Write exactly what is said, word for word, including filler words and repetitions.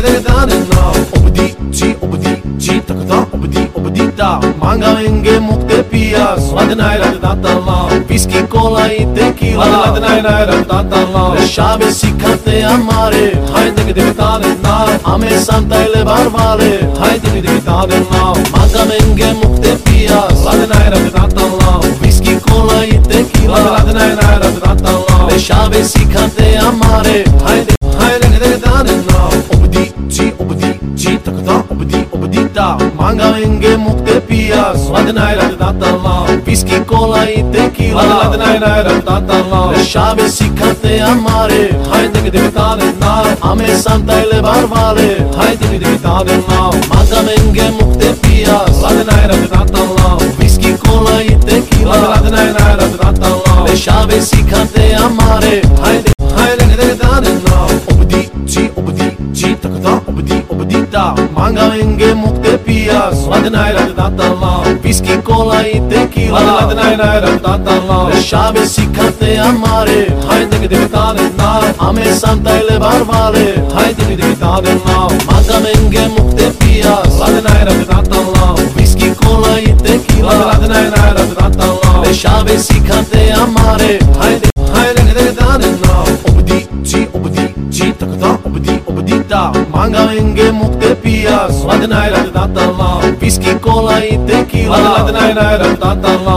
Obdi, obdi, ji takda, obdi, obdi da. Mangaenge mukte piya, swad nahi ragta tala. Whisky, cola e tequila, swad nahi ragta tala. Shabe sikhate amare, hai dekh dekh tale na. Ame santaile barvale, hai dekh dekh tale na. Mangaenge mukte piya, swad nahi ragta tala. Whisky, cola e tequila, swad nahi ragta tala. Shabe sikhate amare, hai dekh hai dekh dekh tale na. Obdi, ji obdi, ji takda, obdi, obdi da. Mangaenge mukte piya, swad nahi ragta tala. Whisky, cola e tequila, swad nahi ragta tala. Shabe sikhate amare, hai dekh dekh tale na. Ame santaile barvale, hai dekh dekh tale na. Mangaenge mukte piya, swad nahi ragta tala. Whisky, cola e tequila, swad nahi ragta tala. Shabe sikhate amare, hai dekh hai dekh dekh tale na. Obdi, ji obdi, ji takda, obdi, obdi da. Mangaenge mukte piya, swad nahi ragta tala. Whisky, cola e tequila, swad nahi ragta tala. Shabe sikhate amare, hai dekh dekh tale na. Ame santaile barvale, hai dekh dekh tale na. Mangaenge mukte piya, swad nahi ragta tala. Whisky, cola e tequila, swad nahi ragta tala. Shabe sikhate amare, hai dekh hai dekh dekh tale na. Obdi, ji obdi, ji takda, obdi, obdi da. Mangaenge mukte piya, swad nahi ragta tala. Whisky, cola e tequila, swad nahi ragta tala.